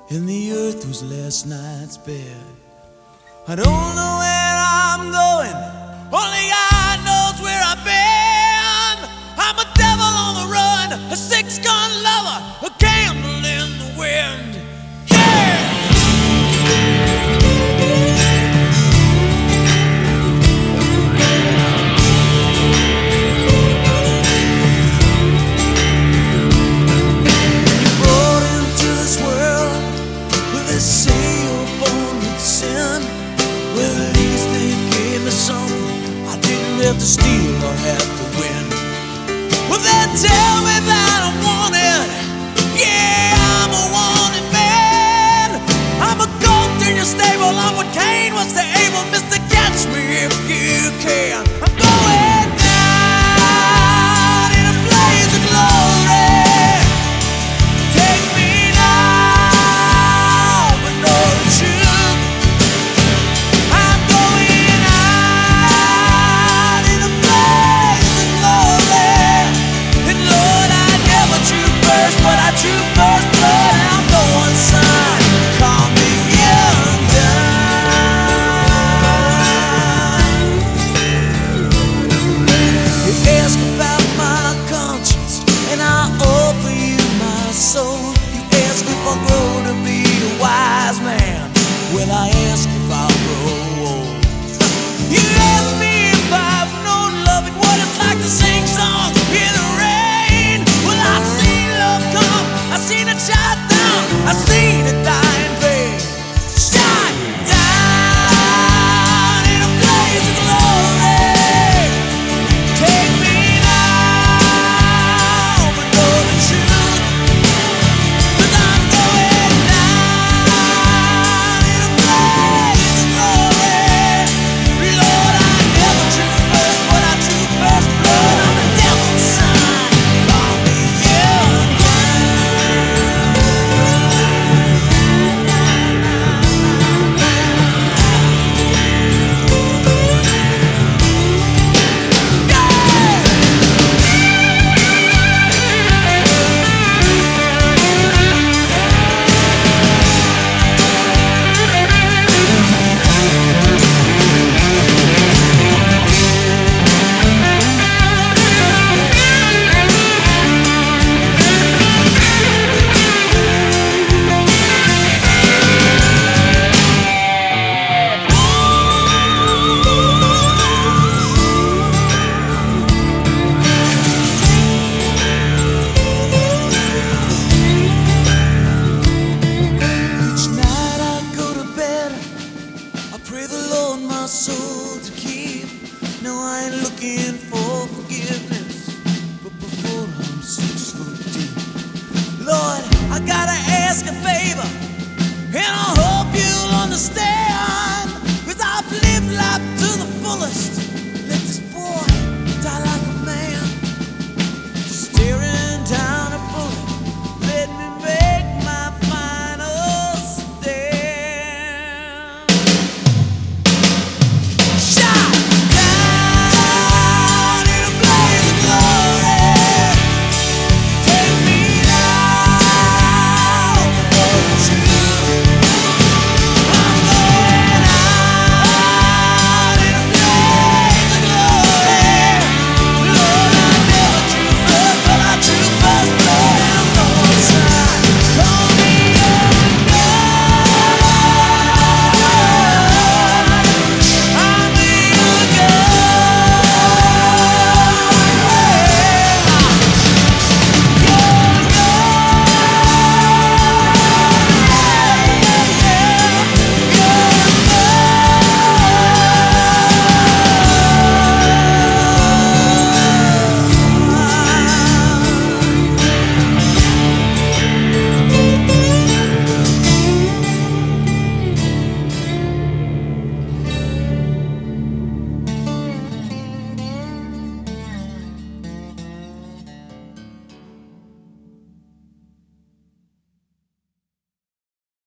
and the earth was last night's bed. I don't know where I'm going, only God knows where I've been. I'm a devil on the run, a six-gun lover, a candle in the wind. Yeah! Have to steal or have to win. Well, they tell me that I'm wanted. Yeah, I'm a wanted man. I'm a goat in your stable. I'm what Cain was to Abel. Mr. Catch me if you can. I'm going down in a blaze of glory. Take me now, but know the truth. I'm going but I drew first blood. I'm going, son, call me young gun. You ask about my conscience, and I offer you my soul. You ask if I'll grow to be a wise man. Well, I ask if I'll grow old. You ask me if I've known love and what it's like to sing songs in the rain. Well, I've seen love come, I've seen it shot down, I've seen it die in vain. Shot down in a blaze of glory. Take me now, but know the truth. 'Cause I'm going down in a blaze of glory. Lord, I never drew first, but I drew first blood. I'm the devil's son. Call me young soul to keep. No, I ain't looking for forgiveness, but before I'm 6 foot deep, Lord, I gotta ask a favor, and I hope you'll understand, 'cause I've lived life to the fullest.